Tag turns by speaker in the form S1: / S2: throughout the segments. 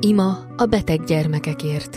S1: Ima a beteg gyermekekért.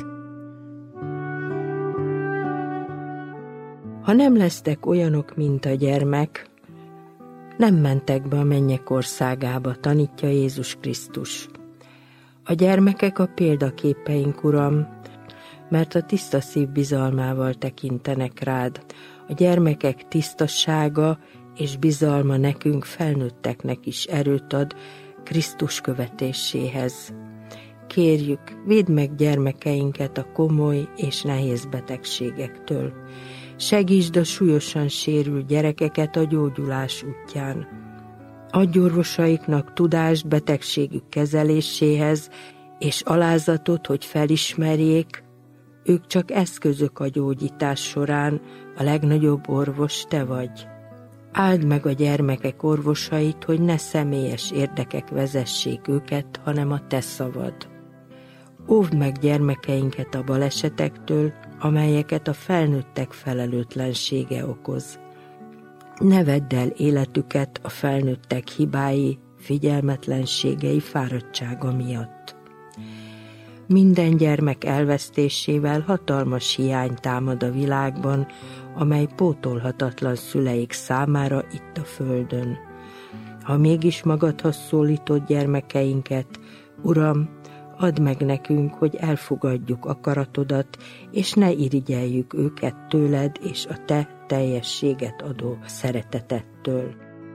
S2: Ha nem lesztek olyanok, mint a gyermek, nem mentek be a mennyek országába, tanítja Jézus Krisztus. A gyermekek a példaképeink, Uram, mert a tiszta szív bizalmával tekintenek rád. A gyermekek tisztassága és bizalma nekünk felnőtteknek is erőt ad Krisztus követéséhez. Kérjük, védd meg gyermekeinket a komoly és nehéz betegségektől. Segítsd a súlyosan sérült gyerekeket a gyógyulás útján. Adj orvosaiknak tudást betegségük kezeléséhez, és alázatot, hogy felismerjék, ők csak eszközök a gyógyítás során, a legnagyobb orvos te vagy. Áld meg a gyermekek orvosait, hogy ne személyes érdekek vezessék őket, hanem a te szavad. Óvd meg gyermekeinket a balesetektől, amelyeket a felnőttek felelőtlensége okoz. Ne vedd el életüket a felnőttek hibái, figyelmetlenségei, fáradtsága miatt. Minden gyermek elvesztésével hatalmas hiány támad a világban, amely pótolhatatlan szüleik számára itt a földön. Ha mégis magadhoz szólítod gyermekeinket, Uram, add meg nekünk, hogy elfogadjuk akaratodat, és ne irigyeljük őket tőled és a te teljességet adó szeretetettől.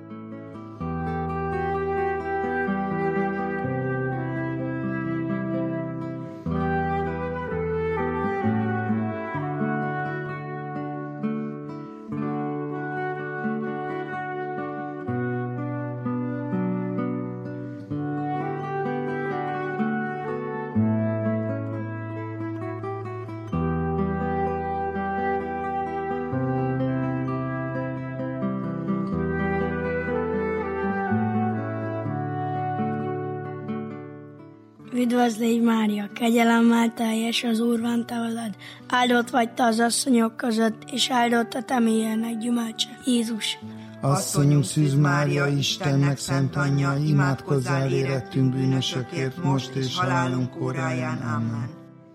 S3: Üdvözlégy Mária, kegyelemmel teljes, az Úr van te veled, áldott vagy te az asszonyok között, és áldott a te mélyednek gyümölcse, Jézus.
S4: Asszonyunk Szűz Mária, Istennek szent anyja, imádkozzál érettünk bűnösökért, most és halálunk óráján. Amen.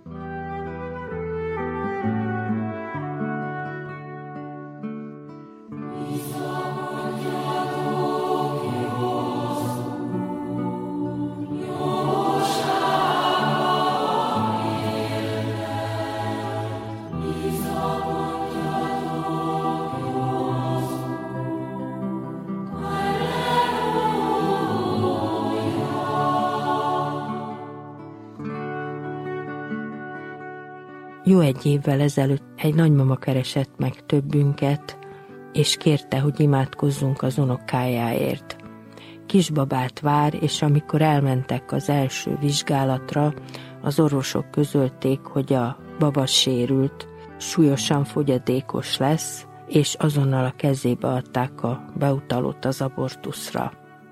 S2: Jó egy évvel ezelőtt egy nagymama keresett meg többünket, és kérte, hogy imádkozzunk az unokájáért. Kisbabát vár, és amikor elmentek az első vizsgálatra, az orvosok közölték, hogy a baba sérült, súlyosan fogyatékos lesz, és azonnal a kezébe adták a beutalót az abortuszra.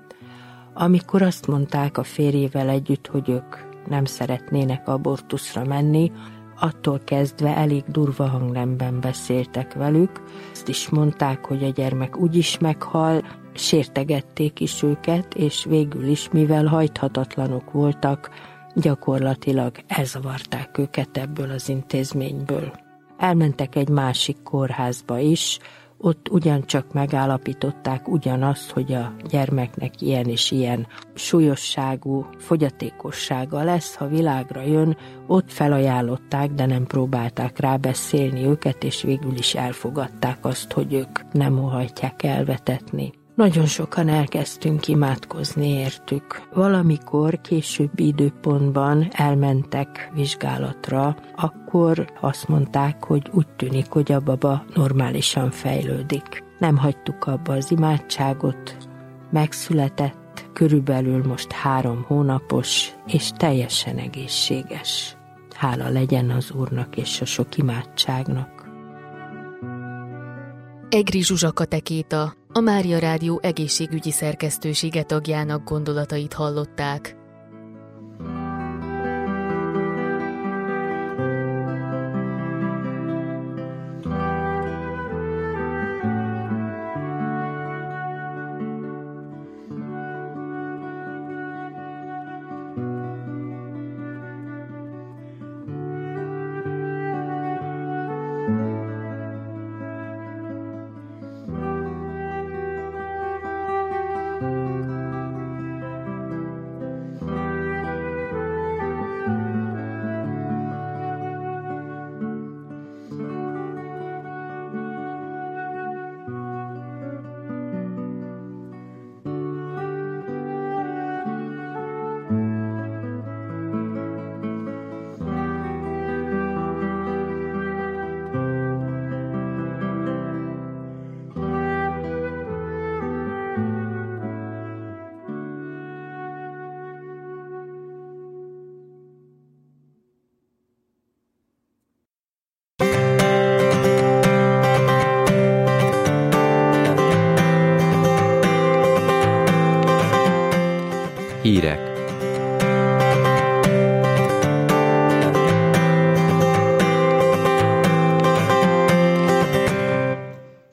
S2: Amikor azt mondták a férjével együtt, hogy ők nem szeretnének abortuszra menni, attól kezdve elég durva hangnemben beszéltek velük. Azt is mondták, hogy a gyermek úgyis meghal, sértegették is őket, és végül is, mivel hajthatatlanok voltak, gyakorlatilag elzavarták őket ebből az intézményből. Elmentek egy másik kórházba is, ott ugyancsak megállapították ugyanazt, hogy a gyermeknek ilyen és ilyen súlyosságú fogyatékossága lesz, ha világra jön. Ott felajánlották, de nem próbálták rábeszélni őket, és végül is elfogadták azt, hogy ők nem óhajtják elvetetni. Nagyon sokan elkezdtünk imádkozni értük. Valamikor későbbi időpontban elmentek vizsgálatra, akkor azt mondták, hogy úgy tűnik, hogy a baba normálisan fejlődik. Nem hagytuk abba az imádságot, megszületett, körülbelül most 3 hónapos, és teljesen egészséges. Hála legyen az Úrnak és a sok imádságnak.
S1: Egri Zsuzsa katekéta, a Mária Rádió egészségügyi szerkesztősége tagjának gondolatait hallották.
S5: Hírek.